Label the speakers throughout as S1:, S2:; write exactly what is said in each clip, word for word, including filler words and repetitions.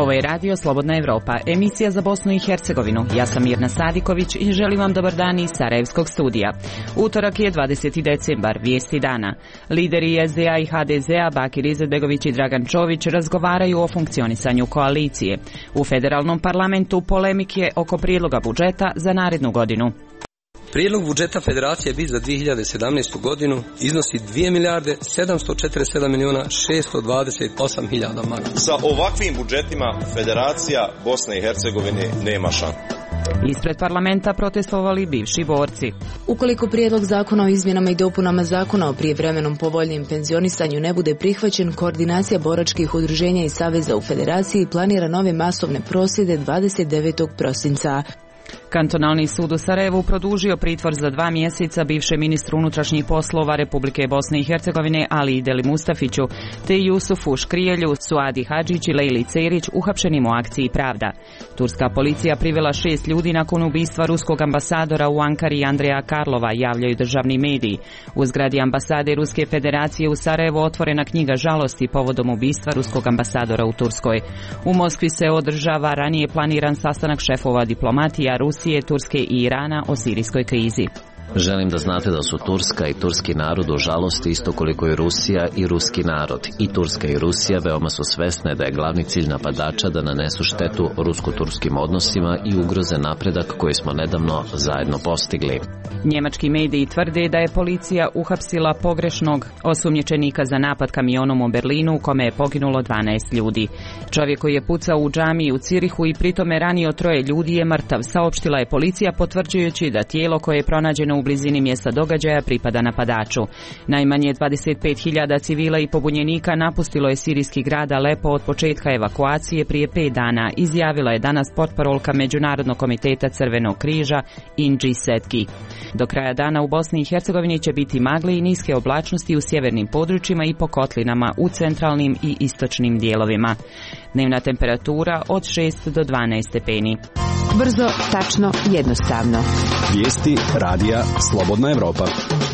S1: Ovo je Radio Slobodna Evropa, emisija za Bosnu i Hercegovinu. Ja sam Mirna Sadiković i želim vam dobar dan iz Sarajevskog studija. Utorak je dvadeseti decembar, vijesti dana. Lideri es de a i ha de zea Bakir Izetbegović i Dragan Čović razgovaraju o funkcionisanju koalicije. U federalnom parlamentu polemik je oko prijedloga budžeta za narednu godinu.
S2: Prijedlog budžeta Federacije B I S za dvije hiljade sedamnaestu. godinu iznosi dvije milijarde sedamsto četrdeset sedam miliona šesto dvadeset osam hiljada maraka.
S3: Sa ovakvim budžetima Federacija Bosne i Hercegovine nema šanse.
S1: Ispred parlamenta protestovali bivši borci.
S4: Ukoliko prijedlog zakona o izmjenama i dopunama zakona o prijevremenom povoljnim penzionisanju ne bude prihvaćen, koordinacija boračkih udruženja i saveza u Federaciji planira nove masovne prosvjede dvadeset devetog prosinca.
S1: Kantonalni sud u Sarajevu produžio pritvor za dva mjeseca bivšem ministru unutrašnjih poslova Republike Bosne i Hercegovine Ali Ideli Mustafiću te Jusufu Škrijelju, Suadi Hadžić i Lejli Cerić uhapšenim u akciji Pravda. Turska policija privela šest ljudi nakon ubistva ruskog ambasadora u Ankari Andreja Karlova, javljaju državni mediji. U zgradi ambasade Ruske federacije u Sarajevu otvorena knjiga žalosti povodom ubistva ruskog ambasadora u Turskoj. U Moskvi se održava ranije planiran sastanak šefova diplomatija Rusije, Turske i Irana o sirijskoj krizi.
S5: Želim da znate da su Turska i turski narod u žalosti isto koliko i Rusija i ruski narod. I Turska i Rusija veoma su svesne da je glavni cilj napadača da nanesu štetu rusko-turskim odnosima i ugroze napredak koji smo nedavno zajedno postigli.
S1: Njemački mediji tvrde da je policija uhapsila pogrešnog osumnjičenika za napad kamionom u Berlinu u kome je poginulo dvanaest ljudi. Čovjek koji je pucao u džamiji u Cirihu i pritome ranio troje ljudi je mrtav, saopštila je policija potvrđujući da tijelo koje je pronađeno u blizini mjesta događaja pripada napadaču. Najmanje dvadeset pet hiljada civila i pobunjenika napustilo je sirijski grad Alepo od početka evakuacije prije pet dana, izjavila je danas portparolka Međunarodnog komiteta Crvenog križa Inđi Setki. Do kraja dana u Bosni i Hercegovini će biti magle i niske oblačnosti u sjevernim područjima i po kotlinama u centralnim i istočnim dijelovima. Dnevna temperatura od šest do dvanaest stepeni.
S6: Brzo, tačno, jednostavno.
S7: Vijesti radija Slobodna Evropa.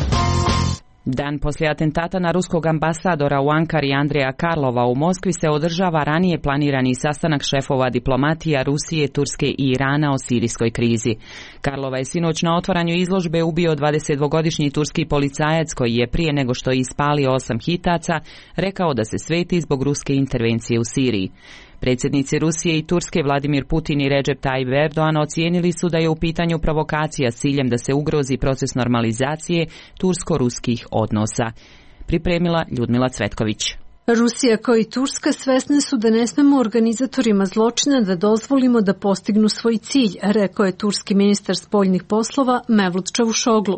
S1: Dan poslije atentata na ruskog ambasadora u Ankari Andreja Karlova u Moskvi se održava ranije planirani sastanak šefova diplomatija Rusije, Turske i Irana o sirijskoj krizi. Karlova je sinoć na otvaranju izložbe ubio dvadesetdvogodišnji turski policajac koji je prije nego što je ispalio osam hitaca rekao da se sveti zbog ruske intervencije u Siriji. Predsjednici Rusije i Turske Vladimir Putin i Recep Tayyip Erdogan ocijenili su da je u pitanju provokacija s ciljem da se ugrozi proces normalizacije tursko-ruskih odnosa. Pripremila Ljudmila Cvetković.
S8: Rusija kao i Turska svesne su da ne smemo organizatorima zločina da dozvolimo da postignu svoj cilj, rekao je turski ministar spoljnih poslova Mevlut Čavuşoglu.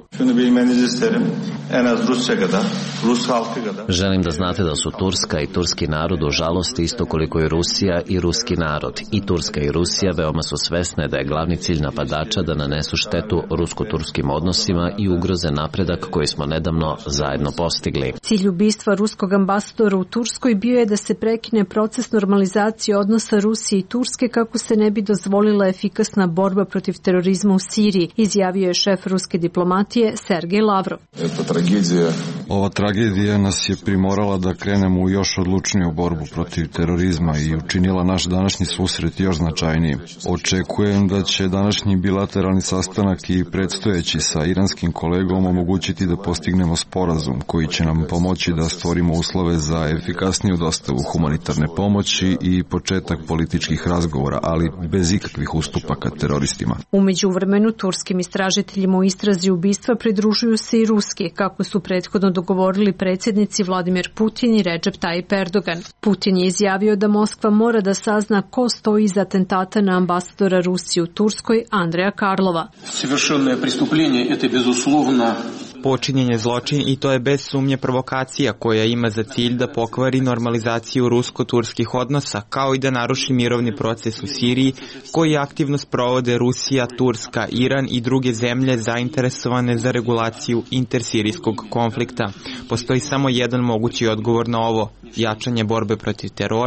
S5: Želim da znate da su Turska i turski narod u žalosti isto koliko i Rusija i ruski narod. I Turska i Rusija veoma su svesne da je glavni cilj napadača da nanesu štetu rusko-turskim odnosima i ugroze napredak koji smo nedavno zajedno postigli.
S8: Cilj ubistva ruskog ambasadora u Turskoj bio je da se prekine proces normalizacije odnosa Rusije i Turske kako se ne bi dozvolila efikasna borba protiv terorizma u Siriji, izjavio je šef ruske diplomatije Sergej Lavrov.
S9: Ova tragedija nas je primorala da krenemo u još odlučniju borbu protiv terorizma i učinila naš današnji susret još značajnijim. Očekujem da će današnji bilateralni sastanak i predstojeći sa iranskim kolegom omogućiti da postignemo sporazum koji će nam pomoći da stvorimo uslove za efikasniju dostavu humanitarne pomoći i početak političkih razgovora, ali bez ikakvih ustupaka teroristima.
S8: U međuvremenu turskim istražiteljima u istrazi ubistva pridružuju se i ruski, kako su prethodno dogovorili predsjednici Vladimir Putin i Recep Tayyip Erdogan. Putin je izjavio da Moskva mora da sazna ko stoji iza atentata na ambasadora Rusije u Turskoj Andreja Karlova.
S10: Совершенное преступление это безусловно
S11: počinjen je zločin i to je bez sumnje provokacija koja ima za cilj da pokvari normalizaciju rusko-turskih odnosa, kao i da naruši mirovni proces u Siriji koji aktivno sprovode Rusija, Turska, Iran i druge zemlje zainteresovane za regulaciju intersirijskog konflikta. Postoji samo jedan mogući odgovor na ovo, jačanje borbe protiv terora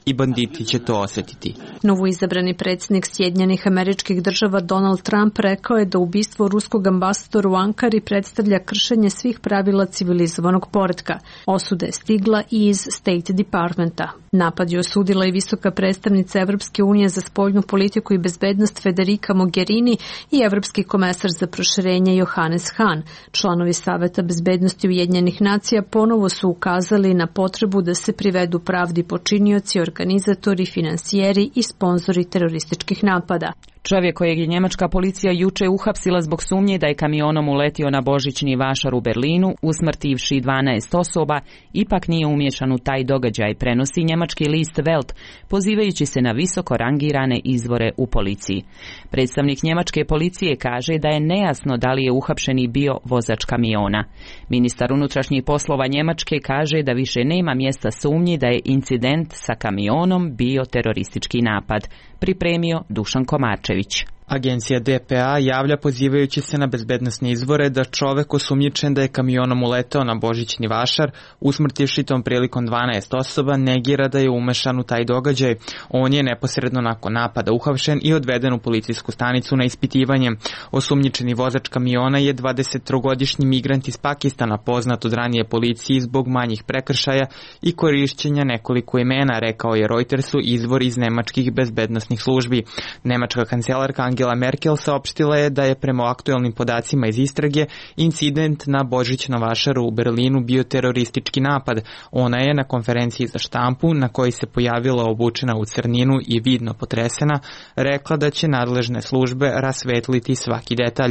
S11: i banditi će to osetiti.
S8: Novoizabrani predsjednik Sjedinjenih Američkih Država Donald Trump rekao je da ubistvo ruskog ambasadora u Ankari predstavlja kršenje svih pravila civilizovanog poretka. Osuda je stigla i iz State Departmenta. Napad je osudila i visoka predstavnica Evropske unije za spoljnu politiku i bezbednost Federica Mogherini i evropski komesar za proširenje Johannes Hahn. Članovi Saveta bezbednosti Ujedinjenih nacija ponovo su ukazali na potrebu da se privedu pravdi počinioci, organizatori, finansijeri i sponzori terorističkih napada.
S1: Čovjek kojeg je njemačka policija juče uhapsila zbog sumnje da je kamionom uletio na božićni vašar u Berlinu, usmrtivši dvanaest osoba, ipak nije umiješan u taj događaj, prenosi njemački list Welt, pozivajući se na visoko rangirane izvore u policiji. Predstavnik njemačke policije kaže da je nejasno da li je uhapšeni bio vozač kamiona. Ministar unutrašnjih poslova Njemačke kaže da više nema mjesta sumnji da je incident sa kamionom bio teroristički napad. Pripremio Dušan Komarčević.
S11: Agencija D P A javlja pozivajući se na bezbednosne izvore da čovek osumnjičen da je kamionom uleteo na božićni vašar, usmrtivši tom prilikom dvanaest osoba, negira da je umešan u taj događaj. On je neposredno nakon napada uhapšen i odveden u policijsku stanicu na ispitivanje. Osumnjičeni vozač kamiona je dvadesettrogodišnji migrant iz Pakistana, poznat od ranije policiji zbog manjih prekršaja i korišćenja nekoliko imena, rekao je Reutersu izvor iz nemačkih bezbednosnih službi. Nemačka kancelarka Angela Merkel saopštila je da je prema aktuelnim podacima iz istrage incident na božićnom vašaru u Berlinu bio teroristički napad. Ona je na konferenciji za štampu, na kojoj se pojavila obučena u crninu i vidno potresena, rekla da će nadležne službe rasvetliti svaki detalj.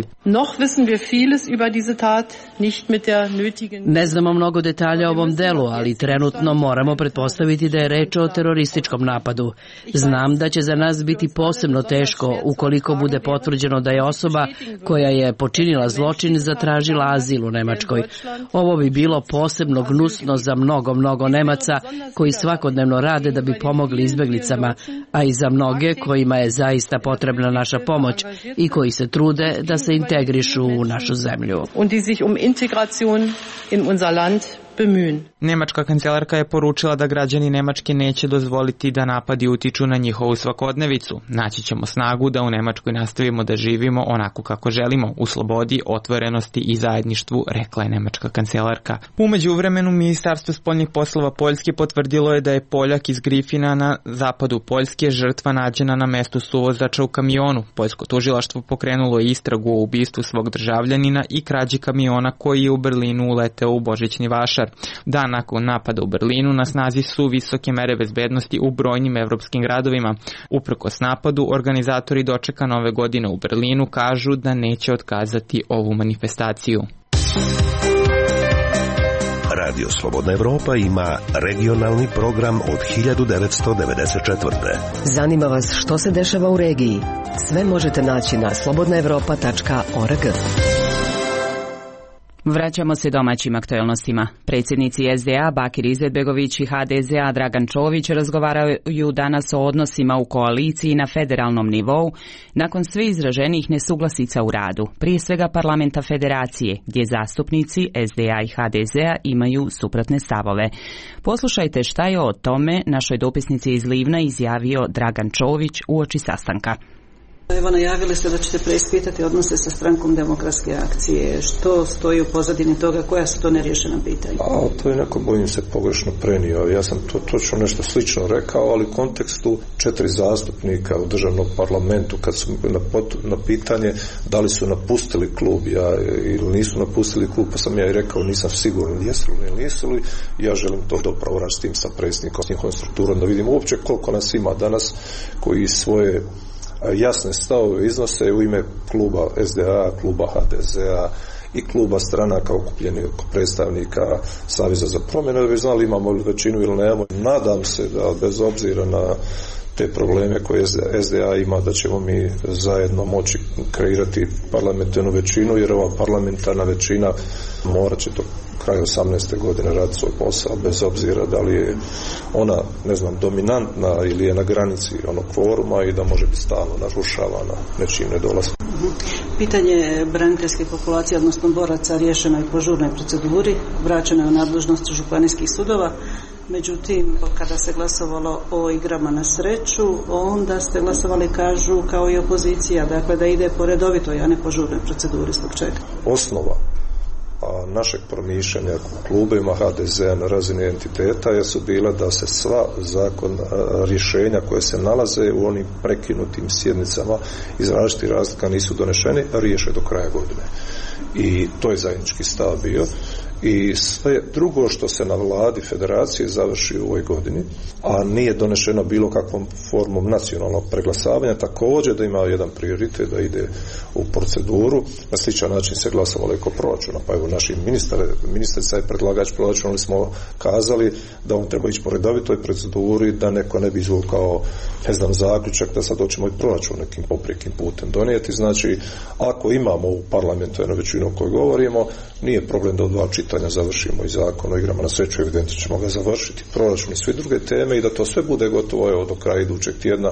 S12: Ne znamo mnogo detalja o ovom delu, ali trenutno moramo pretpostaviti da je reč o terorističkom napadu. Znam da će za nas biti posebno teško ukoliko bude potvrđeno da je osoba koja je počinila zločin zatražila azil u Nemačkoj. Ovo bi bilo posebno gnusno za mnogo, mnogo Nemaca koji svakodnevno rade da bi pomogli izbeglicama, a i za mnoge kojima je zaista potrebna naša pomoć i koji se trude da se integrišu u našu zemlju.
S11: Nemačka kancelarka je poručila da građani Nemačke neće dozvoliti da napadi utiču na njihovu svakodnevicu. Naći ćemo snagu da u Nemačkoj nastavimo da živimo onako kako želimo, u slobodi, otvorenosti i zajedništvu, rekla je nemačka kancelarka. U međuvremenu Ministarstvo spoljnih poslova Poljske potvrdilo je da je Poljak iz Grifina na zapadu Poljske žrtva nađena na mestu suvozača u kamionu. Poljsko tužilaštvo pokrenulo je istragu o ubistvu svog državljanina i krađi kamiona koji je u Berlinu uleteo u božićni vašar. Dan nakon napada u Berlinu na snazi su visoke mere bezbednosti u brojnim evropskim gradovima. Uprkos napadu, organizatori dočeka nove godine u Berlinu kažu da neće otkazati ovu manifestaciju.
S13: Radio Slobodna Evropa ima regionalni program od hiljadu devetsto devedeset četvrte.
S14: Zanima vas što se dešava u regiji? Sve možete naći na slobodna evropa tačka org.
S1: Vraćamo se domaćim aktuelnostima. Predsjednici S D A Bakir Izetbegović i H D Z A Dragan Čović razgovaraju danas o odnosima u koaliciji na federalnom nivou nakon sve izraženijih nesuglasica u radu, prije svega parlamenta federacije, gdje zastupnici S D A i H D Z A imaju suprotne stavove. Poslušajte šta je o tome našoj dopisnici iz Livna izjavio Dragan Čović uoči sastanka.
S15: Evo, najavili ste da ćete preispitati odnose sa strankom Demokratske akcije. Što stoji u pozadini toga? Koja su to neriješena pitanja?
S16: A, to je neko, bojim se, pogrešno prenio. Ja sam to točno nešto slično rekao, ali u kontekstu četiri zastupnika u državnom parlamentu, kad su na, pot, na pitanje da li su napustili klub ja, ili nisu napustili klub, pa sam ja i rekao nisam siguran jesu li ili nisu li. Ja želim to dopravo raći s tim sa predsjednikom, s njihovom strukturom, da vidim uopće koliko nas ima danas koji svoje jasne stavove iznose u ime kluba S D A, kluba H D Z A i kluba stranaka okupljenih predstavnika Saveza za promjenu, da bi znali imamo li većinu ili nemamo. Nadam se da bez obzira na te probleme koje S D A ima, da ćemo mi zajedno moći kreirati parlamentarnu većinu, jer ova parlamentarna većina morat će to kraj osamnaeste godine raditi svoj posao, bez obzira da li je ona, ne znam, dominantna ili je na granici onog kvoruma i da može biti stalno narušavana nečim nedolaskom.
S15: Pitanje braniteljske populacije, odnosno boraca, riješeno je po žurnoj proceduri, vraćeno je u nadležnost županijskih sudova. međutim kada se glasovalo o igrama na sreću, onda ste glasovali, kažu, kao i opozicija, dakle da ide po redovitoj, a ne po žurnoj proceduri. Zbog čega?
S16: Osnova a našeg promišljanja u klubima ha de zea na razini entiteta je su bila da se sva zakon rješenja koje se nalaze u onim prekinutim sjednicama iz različitih razlika nisu donešeni, riješe do kraja godine. I to je zajednički stav bio. I sve drugo što se na vladi federacije završi u ovoj godini, a nije donešeno bilo kakvom formom nacionalnog preglasavanja, također da ima jedan prioritet da ide u proceduru. Na sličan način se glasovalo i kod proračuna. Pa evo naši ministar, ministrica je predlagač proračuna, ali smo kazali da on treba ići po redovitoj proceduri, da neko ne bi izvukao, ne znam, zaključak da sad hoćemo i proračun nekim poprijekim putem donijeti. Znači, ako imamo u parlamentu jednu većinu o kojoj govorimo, nije problem da u dva čitanja završimo i zakon o igrama na sreću, evidentno ćemo ga završiti, proračun i sve druge teme i da to sve bude gotovo evo, do kraja idućeg tjedna.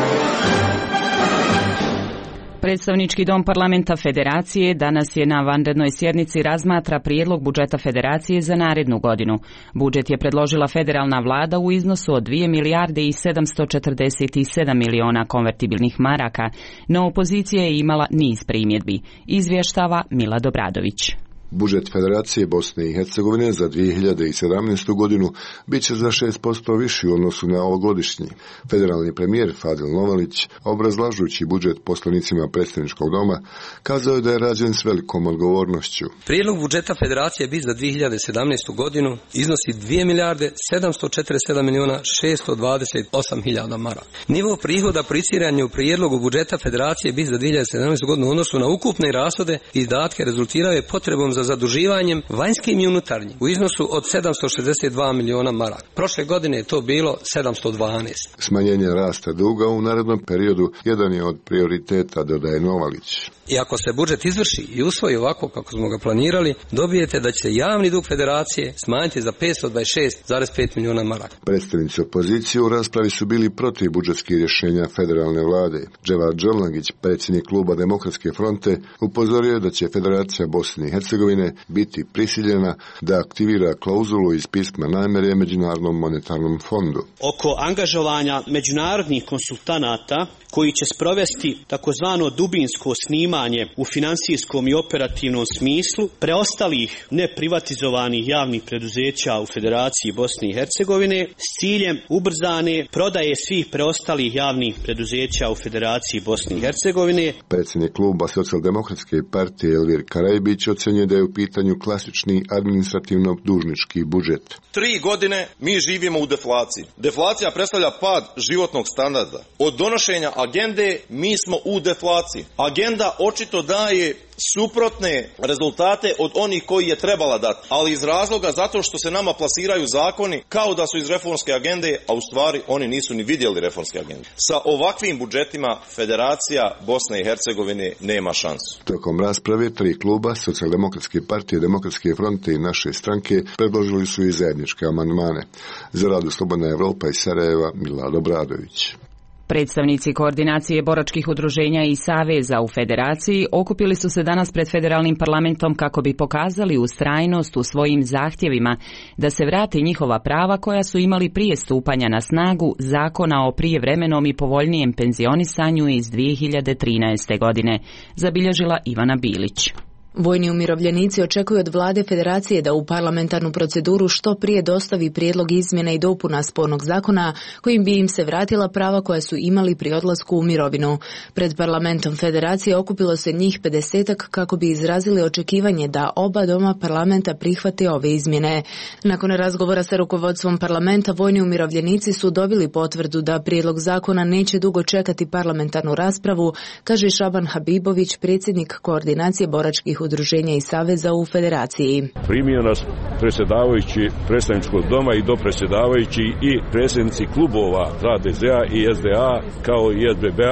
S1: Predstavnički dom parlamenta Federacije danas je na vanrednoj sjednici razmatra prijedlog budžeta Federacije za narednu godinu. Budžet je predložila federalna vlada u iznosu od dvije milijarde i sedamsto četrdeset sedam miliona konvertibilnih maraka, no opozicija je imala niz primjedbi. Izvještava Mila Dobradović.
S17: Budžet Federacije Bosne i Hercegovine za dvije hiljade sedamnaestu. godinu bit će za šest posto viši u odnosu na ovogodišnji. Federalni premijer Fadil Novalić, obrazlažući budžet poslanicima predstavničkog doma, kazao je da je rađen s velikom odgovornošću.
S2: Prijedlog budžeta Federacije BiH za dvije hiljade sedamnaestu. godinu iznosi dvije milijarde sedamsto četrdeset sedam miliona šesto dvadeset osam hiljada maraka. Nivo prihoda projiciran je u prijedlogu budžeta Federacije BiH za dvije hiljade sedamnaestu. godinu u odnosu na ukupne rashode i izdatke rezultirao je potrebom za zaduživanjem vanjskim i unutarnjim u iznosu od sedamsto šezdeset dva miliona maraka. Prošle godine je to bilo sedamsto dvanaest.
S17: Smanjenje rasta duga u narednom periodu jedan je od prioriteta, dodaje Novalić.
S2: I ako se budžet izvrši i usvoji ovako kako smo ga planirali, dobijete da će se javni dug Federacije smanjiti za petsto dvadeset šest zarez pet miliona maraka.
S17: Predstavnici opozicije u raspravi su bili protiv budžetskih rješenja federalne vlade. Dževad Đelnagić, predsjednik kluba Demokratske fronte, upozorio je da će Federacija Bosne i Hercegovine biti prisiljena da aktivira klauzulu iz pisma namjere Međunarodnom monetarnom fondu.
S18: Oko angažovanja međunarodnih konsultanata koji će sprovesti takozvano dubinsko snimanje u financijskom i operativnom smislu preostalih neprivatizovanih javnih preduzeća u Federaciji Bosne i Hercegovine s ciljem ubrzane prodaje svih preostalih javnih preduzeća u Federaciji Bosne i Hercegovine.
S17: Predsjednik kluba Socijaldemokratske partije Elvir Karajbić ocenjuje da je u pitanju klasični administrativno-dužnički budžet.
S3: Tri godine mi živimo u deflaciji. Deflacija predstavlja pad životnog standarda. Od donošenja agende mi smo u deflaciji. Agenda očito daje suprotne rezultate od onih koji je trebala dati, ali iz razloga zato što se nama plasiraju zakoni kao da su iz reformske agende, a u stvari oni nisu ni vidjeli reformske agende. Sa ovakvim budžetima Federacija Bosne i Hercegovine nema šansu.
S17: Tokom rasprave tri kluba, Socijaldemokratske partije, Demokratske fronte i naše stranke, predložili su i zajedničke amandmane. Za Radio Slobodna Evropa iz Sarajeva, Mila Dobradović.
S1: Predstavnici koordinacije boračkih udruženja i saveza u Federaciji okupili su se danas pred federalnim parlamentom kako bi pokazali ustrajnost u svojim zahtjevima da se vrate njihova prava koja su imali prije stupanja na snagu Zakona o prijevremenom i povoljnijem penzionisanju iz dvije hiljade trinaeste. godine, zabilježila Ivana Bilić.
S4: Vojni umirovljenici očekuju od vlade Federacije da u parlamentarnu proceduru što prije dostavi prijedlog izmjene i dopuna spornog zakona kojim bi im se vratila prava koja su imali pri odlasku u mirovinu. Pred parlamentom Federacije okupilo se njih pedesetak kako bi izrazili očekivanje da oba doma parlamenta prihvate ove izmjene. Nakon razgovora sa rukovodstvom parlamenta, vojni umirovljenici su dobili potvrdu da prijedlog zakona neće dugo čekati parlamentarnu raspravu, kaže Šaban Habibović, predsjednik koordinacije boračkih udruženja i saveza u Federaciji.
S19: Primio nas predsjedavajući predstavničkog doma i dopredsjedavajući i predsjednici klubova ha de zea i es de a kao i es be be a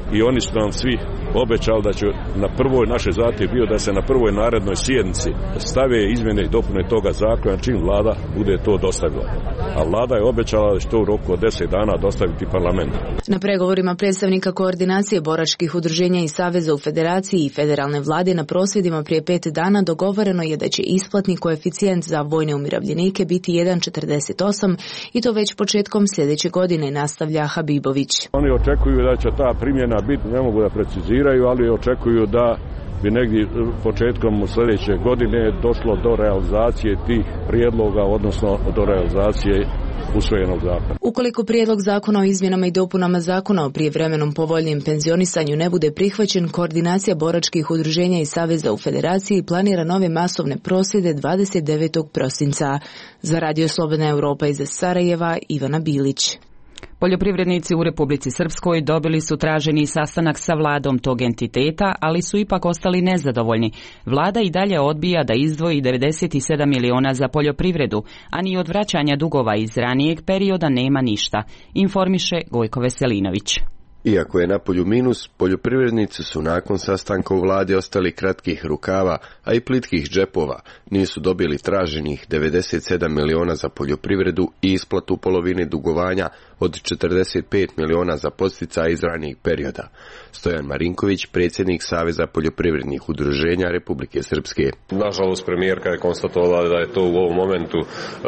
S19: i oni su nam svi obećali da će na prvoj, naše zahtjev bio da se na prvoj narednoj sjednici stave izmjene i dopune toga zakona čim vlada bude to dostavila. A vlada je obećala da će to u roku od deset dana dostaviti parlamentu.
S4: Na pregovorima predstavnika koordinacije boračkih udruženja i saveza u federaciji i federalne vlade na prosvjedima prije pet dana dogovoreno je da će isplatni koeficijent za vojne umirovljenike biti jedan zarez četrdeset osam i to već početkom sljedeće godine, nastavlja Habibović.
S19: Oni očekuju da će ta primjena biti, ne mogu da preciziraju, ali očekuju da bi negdje početkom sljedeće godine došlo do realizacije tih prijedloga, odnosno do realizacije usvojenog zakona.
S4: Ukoliko prijedlog zakona o izmjenama i dopunama zakona o prijevremenom povoljnijem penzionisanju ne bude prihvaćen, koordinacija boračkih udruženja i saveza u federaciji planira nove masovne prosvjede dvadeset devetog prosinca. Za Radio Slobodna Europa iz Sarajeva, Ivana Bilić.
S1: Poljoprivrednici u Republici Srpskoj dobili su traženi sastanak sa vladom tog entiteta, ali su ipak ostali nezadovoljni. Vlada i dalje odbija da izdvoji devedeset sedam miliona za poljoprivredu, a ni od vraćanja dugova iz ranijeg perioda nema ništa, informiše Gojko Veselinović.
S20: Iako je na polju minus, poljoprivrednici su nakon sastanka u vladi ostali kratkih rukava, a i plitkih džepova. Nisu dobili traženih devedeset sedam miliona za poljoprivredu i isplatu polovine dugovanja od četrdeset pet miliona za podsticaj iz ranijeg perioda. Stojan Marinković, predsjednik Saveza poljoprivrednih udruženja Republike Srpske.
S21: Nažalost, premijerka je konstatovala da je to u ovom momentu e,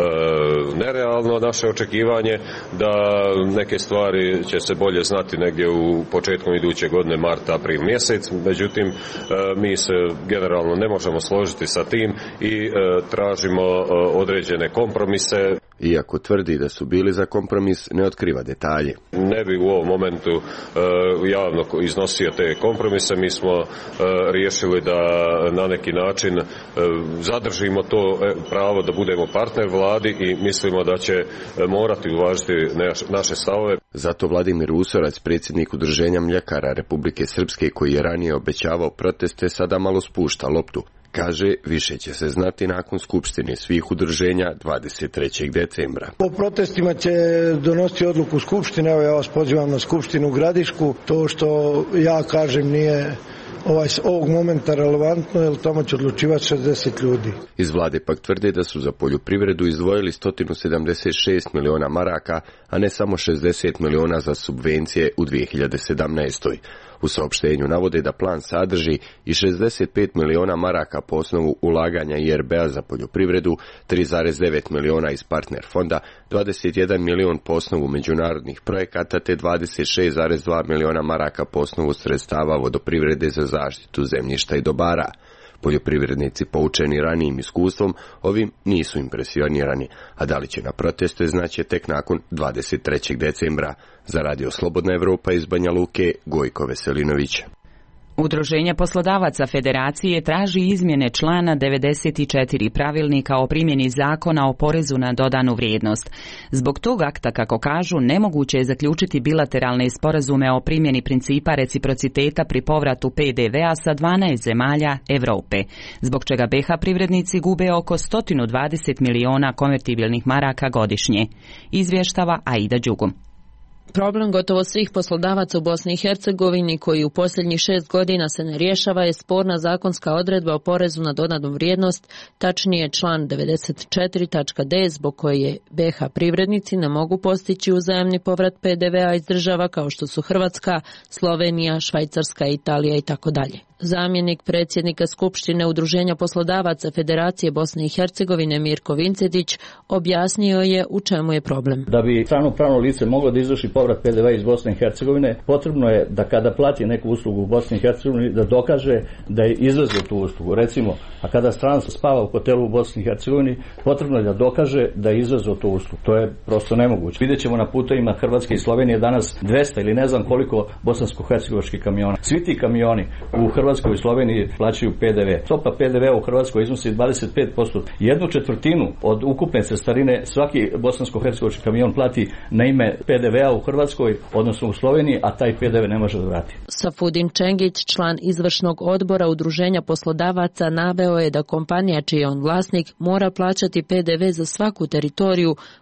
S21: nerealno naše očekivanje, da neke stvari će se bolje znati negdje u početkom iduće godine, marta, april mjesec. Međutim, e, mi se generalno ne možemo složiti sa tim i e, tražimo e, određene kompromise.
S20: Iako tvrdi da su bili za kompromis, ne otkriva detalje.
S21: Ne bi u ovom momentu e, javno iznosio te kompromise. Mi smo e, riješili da na neki način e, zadržimo to pravo da budemo partner vladi i mislimo da će morati uvažiti naše stavove.
S20: Zato Vladimir Usorac, predsjednik Udruženja mljekara Republike Srpske, koji je ranije obećavao proteste, sada malo spušta loptu. Kaže, više će se znati nakon skupštine svih udruženja dvadeset trećeg decembra.
S22: Po protestima će donositi odluku skupštine, evo ja vas pozivam na skupštinu u Gradišku. To što ja kažem nije ovaj, ovog momenta relevantno, jer tamo će odlučivati šezdeset ljudi.
S20: Iz vlade pak tvrde da su za poljoprivredu izdvojili sto sedamdeset šest miliona maraka, a ne samo šezdeset miliona za subvencije u dvije hiljade sedamnaestoj. U saopštenju navode da plan sadrži i šezdeset pet miliona maraka po osnovu ulaganja I R B-a za poljoprivredu, tri zarez devet miliona iz partner fonda, dvadeset jedan milion po osnovu međunarodnih projekata te dvadeset šest zarez dva miliona maraka po osnovu sredstava vodoprivrede za zaštitu zemljišta i dobara. Poljoprivrednici poučeni ranijim iskustvom ovim nisu impresionirani, a da li će na proteste znaće tek nakon dvadeset trećeg decembra. Za Radio Slobodna Evropa iz Banja Luke, Gojko Veselinović.
S1: Udruženje poslodavaca Federacije traži izmjene člana devedeset četiri pravilnika o primjeni zakona o porezu na dodanu vrijednost. Zbog tog akta, kako kažu, nemoguće je zaključiti bilateralne sporazume o primjeni principa reciprociteta pri povratu P D V-a sa dvanaest zemalja Evrope, zbog čega B H privrednici gube oko sto dvadeset miliona konvertibilnih maraka godišnje, izvještava Aida Đugum.
S23: Problem gotovo svih poslodavaca u Bosni i Hercegovini koji u posljednjih šest godina se ne rješava je sporna zakonska odredba o porezu na dodanu vrijednost, tačnije član devedeset četiri tačka d zbog koje B H privrednici ne mogu postići uzajamni povrat P D V-a iz država kao što su Hrvatska, Slovenija, Švajcarska, Italija i tako dalje. Zamjenik predsjednika Skupštine Udruženja poslodavaca Federacije Bosne i Hercegovine Mirko Vincetić objasnio je u čemu je problem.
S24: Da bi strano pravno lice moglo da izvrši povrat P D V-a iz Bosne i Hercegovine, potrebno je da kada plati neku uslugu u Bosni i Hercegovini da dokaže da je izvezao tu uslugu. Recimo, a kada stranac spava u hotelu u Bosni i Hercegovini, potrebno je da dokaže da je izvezao tu uslugu. To je prosto nemoguće. Vidjet ćemo na putovima Hrvatske i Slovenije danas dvesta ili ne znam koliko bosansko-hercegovačkih kamiona. Svi ti kamioni u Hrvatskoj Hrvatskoj i Sloveniji plaćaju P D V. Stopa P D V u Hrvatskoj iznosi dvadeset pet posto. Jednu četvrtinu od ukupne cestarine svaki bosansko-hercegovački kamion plati na ime P D V-a u Hrvatskoj, odnosno u Sloveniji, a taj P D V ne može da vrati.
S23: Safudin Čengić, član izvršnog odbora Udruženja poslodavaca, naveo je da kompanija čiji je on vlasnik mora plaćati P D V za svaku teritoriju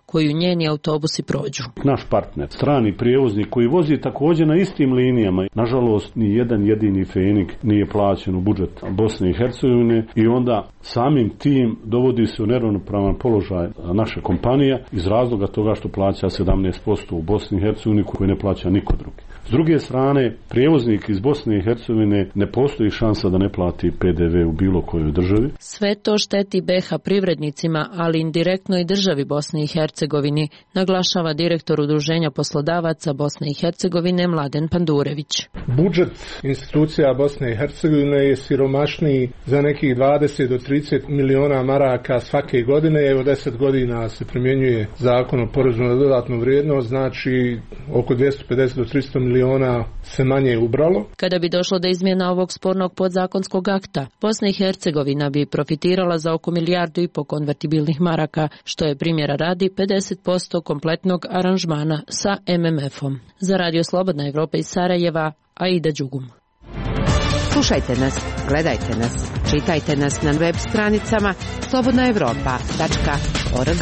S23: koju njeni autobusi prođu.
S5: Naš partner, strani prijevoznik koji vozi također na istim linijama, nažalost ni jedan jedini fenik nije plaćen u budžet Bosne i Hercegovine i onda samim tim dovodi se u neravnopravan položaj naša kompanija iz razloga toga što plaća sedamnaest posto u Bosni i Hercegovini koji ne plaća niko drugi. S druge strane, prijevoznik iz Bosne i Hercegovine ne postoji šansa da ne plati P D V u bilo kojoj državi.
S23: Sve to šteti B iH privrednicima, ali indirektno i državi Bosne i Hercegovini, naglašava direktor Udruženja poslodavaca Bosne i Hercegovine Mladen Pandurević.
S6: Budžet institucija Bosne i Hercegovine je siromašniji za nekih dvadeset do trideset miliona maraka svake godine. Evo deset godina se primjenjuje zakon o porezu na dodatnu vrijednost, znači oko dvjesto pedeset do tristo miliona se manje ubralo.
S23: Kada bi došlo do izmjena ovog spornog podzakonskog akta, Bosna i Hercegovina bi profitirala za oko milijardu i po konvertibilnih maraka, što je primjera radi pedeset posto kompletnog aranžmana sa M M F-om. Za Radio Slobodna Evropa iz Sarajeva, Aida Đugum.
S7: Slušajte nas, gledajte nas, čitajte nas na web stranicama slobodna evropa tačka org.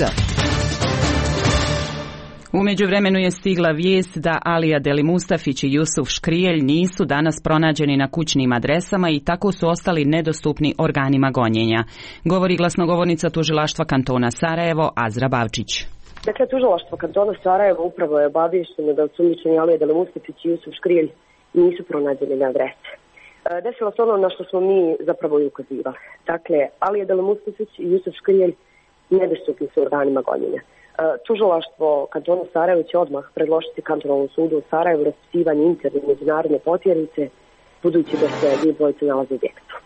S1: U međuvremenu je stigla vijest da Alija Deli Mustafić i Jusuf Škrijelj nisu danas pronađeni na kućnim adresama i tako su ostali nedostupni organima gonjenja. Govori glasnogovornica tužilaštva kantona Sarajevo, Azra Bavčić.
S9: Dakle, tužilaštvo kantona Sarajevo upravo je obaviješteno da osumnjičeni Alija Deli Mustafić i Jusuf Škrijelj nisu pronađeni na adrese. Desilo se ono na što smo mi zapravo i ukazivali. Dakle, Alija Deli Mustafić i Jusuf Škrijelj nedostupni su organima gonjenja. Tužilaštvo kantona Sarajevo će odmah predložiti kantonalnom sudu u Sarajevu raspisivanje interne međunarodne potjernice, budući da se dvije dvojice nalaze u objektu.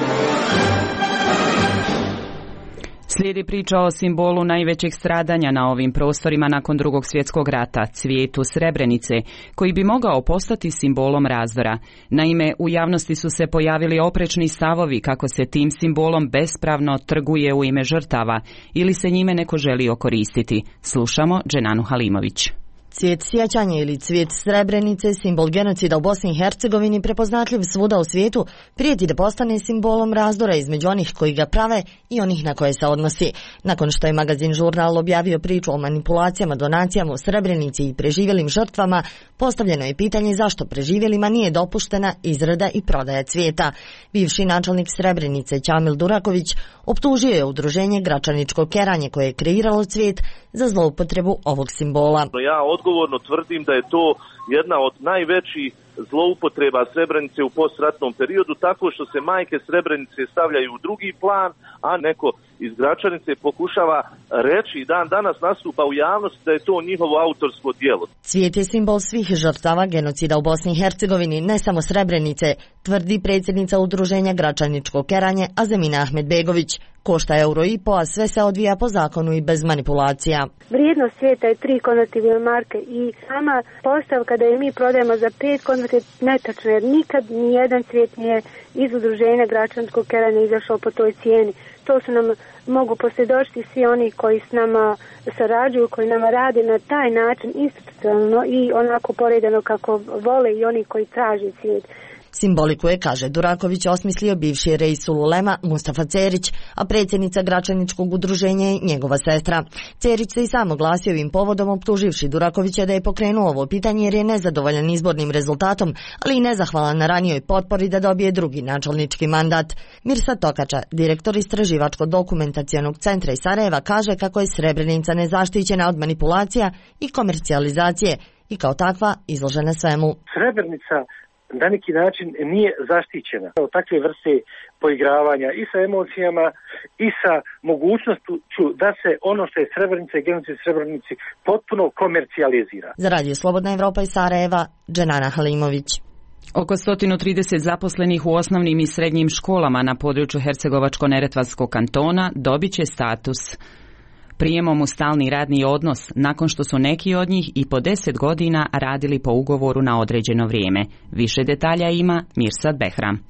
S1: Slijedi priča o simbolu najvećeg stradanja na ovim prostorima nakon Drugog svjetskog rata, cvijetu Srebrenice, koji bi mogao postati simbolom razdora. Naime, u javnosti su se pojavili oprečni stavovi kako se tim simbolom bespravno trguje u ime žrtava ili se njime neko želi okoristiti. Slušamo Dženanu Halimović.
S25: Cvijet sjećanja ili cvijet Srebrenice, simbol genocida u Bosni i Hercegovini, prepoznatljiv svuda u svijetu, prijeti da postane simbolom razdora između onih koji ga prave i onih na koje se odnosi. Nakon što je magazin Žurnal objavio priču o manipulacijama, donacijama u Srebrenici i preživjelim žrtvama, postavljeno je pitanje zašto preživjelima nije dopuštena izrada i prodaja cvijeta. Bivši načelnik Srebrenice Ćamil Duraković optužio je udruženje Gračaničko keranje koje je kreiralo cvijet za zloupotrebu ovog simbola.
S26: Ja odgovorno tvrdim da je to jedna od najvećih zloupotreba Srebrenice u postratnom periodu, tako što se majke Srebrenice stavljaju u drugi plan, a neko iz Gračanice pokušava reći i dan danas nastupa u javnosti da je to njihovo autorsko djelo.
S25: Cvijet je simbol svih žrtava genocida u Bosni i Hercegovini, ne samo Srebrenice, tvrdi predsjednica udruženja Gračaničko keranje Azemina Ahmedbegović. Košta euro i po, a sve se odvija po zakonu i bez manipulacija.
S27: Vrijednost cvijeta je tri konvertibilne marke i sama postavka da je mi prodajemo za pet konvertibilne je netačna, jer nikad nijedan cvijet nije iz udruženja Gračanskog keranja izašao po toj cijeni. To su nam mogu posvjedočiti svi oni koji s nama sarađuju, koji nama rade na taj način institucionalno i onako poredano kako vole i oni koji traže cvijet.
S25: Simboliku je, kaže Duraković, osmislio bivši Reisul Ulema Mustafa Cerić, a predsjednica Gračaničkog udruženja je njegova sestra. Cerić se i sam oglasio ovim povodom, optuživši Durakovića da je pokrenuo ovo pitanje jer je nezadovoljan izbornim rezultatom, ali i nezahvalan na ranijoj potpori da dobije drugi načelnički mandat. Mirsad Tokača, direktor Istraživačko-dokumentacionog centra iz Sarajeva, kaže kako je Srebrenica nezaštićena od manipulacija i komercijalizacije i kao takva izložena svemu.
S28: Srebrenica na neki način nije zaštićena od takve vrste poigravanja i sa emocijama i sa mogućnošću da se ono što je Srebrenica i genocid Srebrenici potpuno komercijalizira.
S25: Za Radio Slobodna Evropa iz Sarajeva, Dženana Halimović.
S1: Oko sto trideset zaposlenih u osnovnim i srednjim školama na području Hercegovačko-neretvanskog kantona dobit će status prijemom u stalni radni odnos nakon što su neki od njih i po deset godina radili po ugovoru na određeno vrijeme. Više detalja ima Mirsad Behram.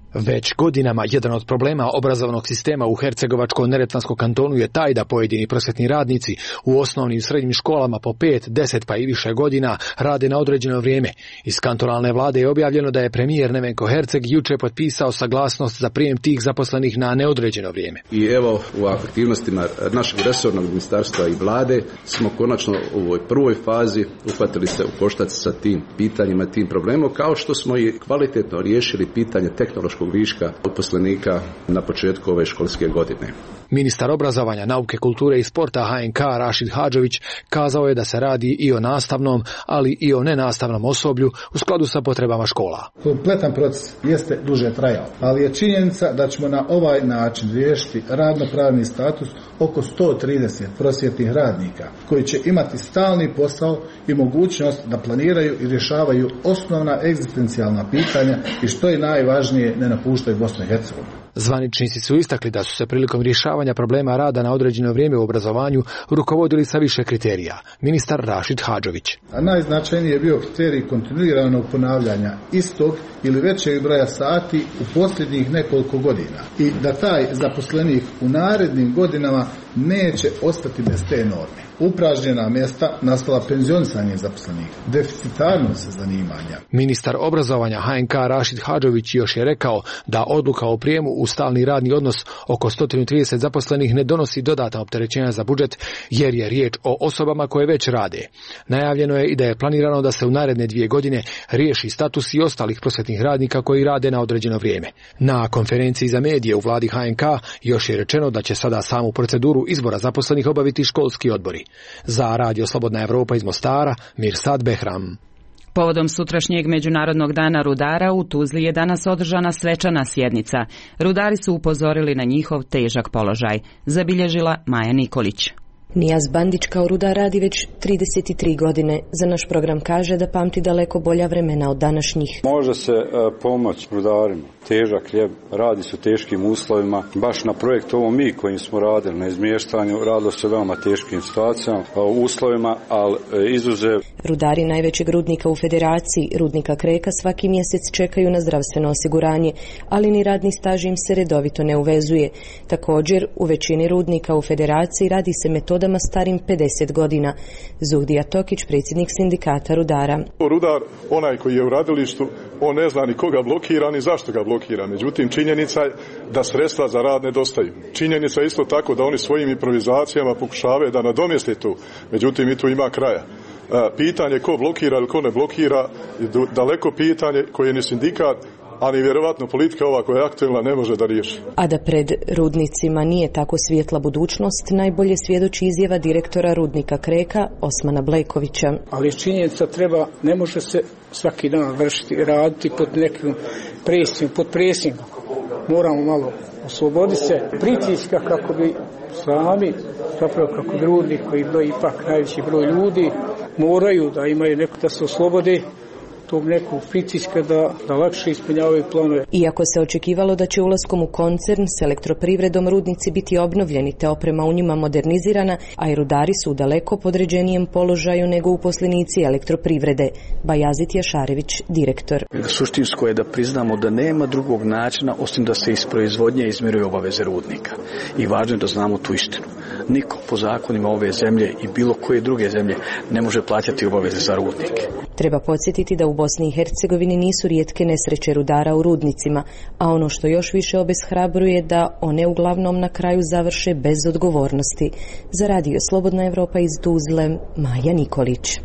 S8: Već godinama jedan od problema obrazovnog sistema u Hercegovačko-neretvanskom kantonu je taj da pojedini prosvjetni radnici u osnovnim i srednjim školama po pet, deset pa i više godina rade na određeno vrijeme. Iz kantonalne vlade je objavljeno da je premijer Nevenko Herceg juče potpisao saglasnost za prijem tih zaposlenih na neodređeno vrijeme.
S10: I evo u aktivnostima našeg resornog ministarstva i vlade smo konačno u ovoj prvoj fazi uhvatili se u koštac sa tim pitanjima, tim problemom, kao što smo i kvalitetno riješili pitanje tehnološkog viška uposlenika na početku ove školske godine.
S8: Ministar obrazovanja, nauke, kulture i sporta H N K Rašid Hadžović kazao je da se radi i o nastavnom, ali i o nenastavnom osoblju u skladu sa potrebama škola.
S11: Kompletan proces jeste duže trajao, ali je činjenica da ćemo na ovaj način riješiti radnopravni status oko sto trideset prosvjetnih radnika koji će imati stalni posao i mogućnost da planiraju i rješavaju osnovna egzistencijalna pitanja i što je najvažnije, ne napuštaju Bosnu i Hercegovinu.
S8: Zvaničnici su istakli da su se prilikom rješavanja problema rada na određeno vrijeme u obrazovanju rukovodili sa više kriterija. Ministar Rašid Hadžović.
S11: A najznačajniji je bio kriterij kontinuiranog ponavljanja istog ili većeg broja sati u posljednjih nekoliko godina i da taj zaposlenik u narednim godinama neće ostati bez te norme. Upražnjena mjesta nastala penzionisanje zaposlenika, deficitarnost zanimanja.
S8: Ministar obrazovanja H N K Rašid Hadžović još je rekao da odluka o prijemu u stalni radni odnos oko sto trideset zaposlenih ne donosi dodatna opterećenja za budžet jer je riječ o osobama koje već rade. Najavljeno je i da je planirano da se u naredne dvije godine riješi status i ostalih prosvjetnih radnika koji rade na određeno vrijeme. Na konferenciji za medije u vladi H N K još je rečeno da će sada samu proceduru izbora zaposlenih obaviti školski odbori. Za Radio Slobodna Evropa iz Mostara, Mirsad Behram.
S1: Povodom sutrašnjeg Međunarodnog dana rudara u Tuzli je danas održana svečana sjednica. Rudari su upozorili na njihov težak položaj. Zabilježila Maja Nikolić.
S12: Nijaz Bandić kao rudar radi već trideset tri godine. Za naš program kaže da pamti daleko bolja vremena od današnjih.
S13: Može se uh, pomoći rudarima. Težak hljeb, radi su teškim uslovima. Baš na projektu ovo mi kojim smo radili na izmještanju, radilo se veoma teškim situacijama, uh, uslovima, ali uh, izuzev.
S12: Rudari najvećeg rudnika u Federaciji, rudnika Kreka, svaki mjesec čekaju na zdravstveno osiguranje, ali ni radni staž im se redovito ne uvezuje. Također, u većini rudnika u Federaciji radi se metodama starim pedeset godina. Zuhdija Tokić, predsjednik sindikata rudara.
S14: Rudar, onaj koji je u radilištu, on ne zna ni koga blokira, ni zašto ga blokira. Međutim, činjenica je da sredstva za rad nedostaju. Činjenica je isto tako da oni svojim improvizacijama pokušavaju da nadomjeste to. Međutim, i tu ima kraja. Pitanje ko blokira ili ko ne blokira je daleko pitanje koje ni sindikat, ali vjerovatno politika ova koja je aktualna ne može da riješi.
S12: A da pred rudnicima nije tako svijetla budućnost, najbolje svjedoči izjava direktora rudnika Kreka, Osmana Blejkovića.
S15: Ali činjenica treba, ne može se svaki dan vršiti, raditi pod nekim presijom, pod presingom. Moramo malo osloboditi se pritiska kako bi sami, zapravo kako bi rudnik koji broji ipak najveći broj ljudi, moraju da imaju neko da se oslobode tog nekog pritiska da, da lakše ispunjavaju planove.
S12: Iako se očekivalo da će ulaskom u koncern s elektroprivredom rudnici biti obnovljeni te oprema u njima modernizirana, a i rudari su u daleko podređenijem položaju nego uposlenici elektroprivrede. Bajazit Jašarević, direktor.
S16: Suštinsko je da priznamo da nema drugog načina osim da se iz proizvodnje izmiruju obaveze rudnika. I važno je da znamo tu istinu. Niko po zakonima ove zemlje i bilo koje druge zemlje ne može plaćati obaveze za rudnike.
S12: Treba podsjetiti da u Bosni i Hercegovini nisu rijetke nesreće rudara u rudnicima, a ono što još više obeshrabruje da one uglavnom na kraju završe bez odgovornosti. Za Radio Slobodna Evropa iz Tuzle, Maja Nikolić.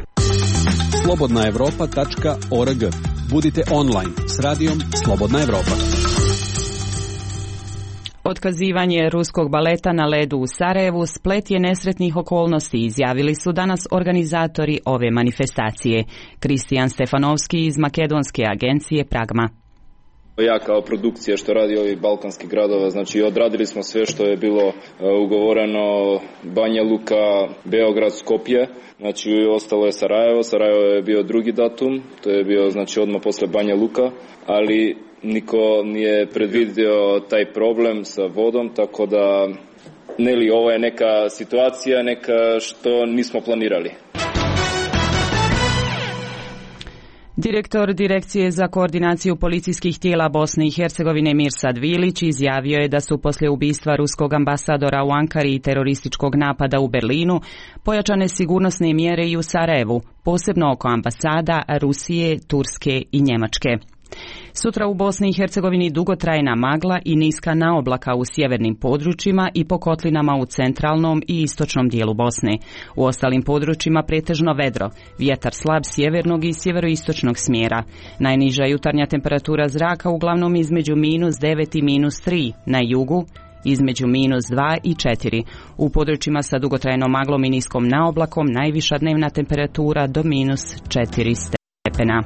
S29: slobodna evropa tačka org. Budite online s radijom Slobodna Evropa.
S1: Otkazivanje ruskog baleta na ledu u Sarajevu splet je nesretnih okolnosti, izjavili su danas organizatori ove manifestacije. Kristijan Stefanovski iz makedonske agencije Pragma.
S30: Ja kao produkcija što radi ovih balkanskih gradova, znači odradili smo sve što je bilo ugovoreno, Banja Luka, Beograd, Skopje, znači ostalo je Sarajevo, Sarajevo je bio drugi datum, to je bio znači odmah posle Banja Luka, ali niko nije predvidio taj problem sa vodom, tako da ne li ovo je neka situacija, neka što nismo planirali.
S1: Direktor Direkcije za koordinaciju policijskih tijela Bosne i Hercegovine Mirsad Vilić izjavio je da su poslije ubistva ruskog ambasadora u Ankari i terorističkog napada u Berlinu pojačane sigurnosne mjere i u Sarajevu, posebno oko ambasada Rusije, Turske i Njemačke. Sutra u Bosni i Hercegovini dugotrajna magla i niska naoblaka u sjevernim područjima i po kotlinama u centralnom i istočnom dijelu Bosne. U ostalim područjima pretežno vedro, vjetar slab sjevernog i sjeveroistočnog smjera. Najniža jutarnja temperatura zraka uglavnom između minus devet i minus tri, na jugu između minus dva i četiri. U područjima sa dugotrajnom maglom i niskom naoblakom najviša dnevna temperatura do minus četiri stepena.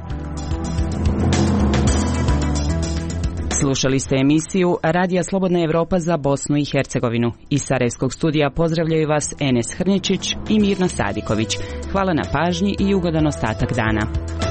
S1: Slušali ste emisiju Radija Slobodna Evropa za Bosnu i Hercegovinu. Iz Sarajevskog studija pozdravljaju vas Enes Hrnječić i Mirna Sadiković. Hvala na pažnji i ugodan ostatak dana.